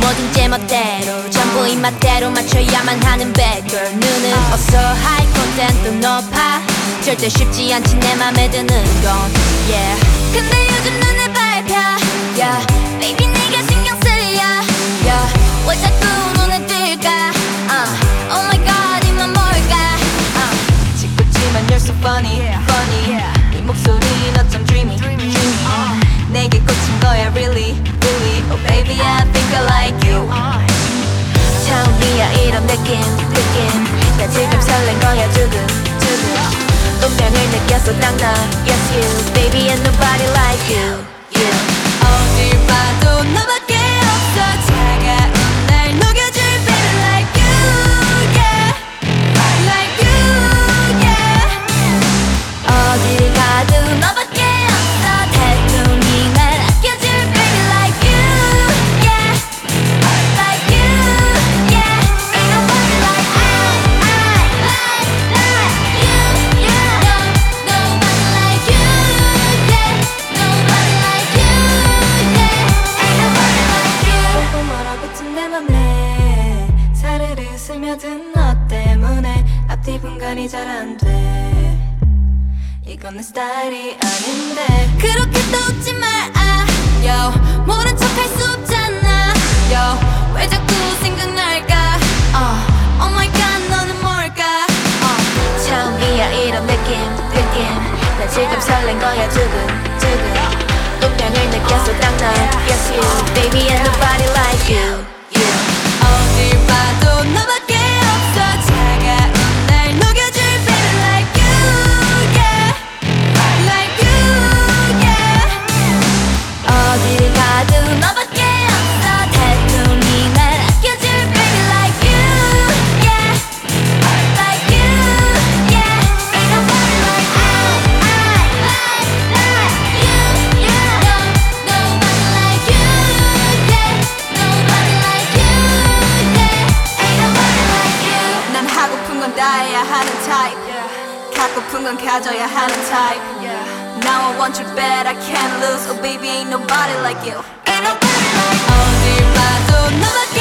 뭐든 제멋대로 전부 입맛대로 맞춰야만 하는 bad girl. 눈은 없어 high content도 높아 절대 쉽지 않지 내 맘에 드는 건 yeah. 근데 요즘 눈에 밟혀 yeah. Baby 네가 신경 쓰여 yeah. 왜 자꾸 눈에 뜰까 Oh my god 이만 뭘까 짓궂지만 you're so funny, funny 네 목소리는 어쩜 dreamy, 내게 꽂힌 거야 really, really Oh baby I think I like you 처음이야 이런 느낌 나 지금 설렌 거야 두근 운명을 느꼈어 딱 나 Yes you baby and nobody like you 어딜 봐도 너밖에 없어 차가운 날 녹여줄 baby like you yeah like you yeah 어딜 가도 너밖에 없어 태풍이 날 아껴줄 baby like you yeah like you yeah ain't nobody like I like you nobody like you yeah nobody like you yeah ain't nobody like you 뽀뽀 멀어붙은 내 맘에 사르르 스며든 너 때문에 앞뒤 분간이 잘 안 돼 이건 내 스타일이 아닌데 그렇게 또 웃지 마 yo 모른 척 할 수 없잖아 yo 왜 자꾸 생각날까 oh my god 너는 뭘까 처음이야 이런 느낌 나 지금 설렌 거야 두근 운명을 느꼈어 딱 나 Yes you baby and nobody like you 어딜 봐도 너밖에 없어 차가운 날 녹여줄 baby like you yeah like you yeah 어딜 가도 너밖에 없어 태풍이 날 아껴줄 baby like you yeah like you yeah ain't nobody like I like you nobody like you yeah nobody like you yeah ain't nobody like you 난 하고픈 건 다 해야 하는 타입 갖고픈 건 가져야 하는 타입 Now I want you bad I can't lose Oh baby ain't nobody like you ain't nobody like 어딜 봐도 너밖에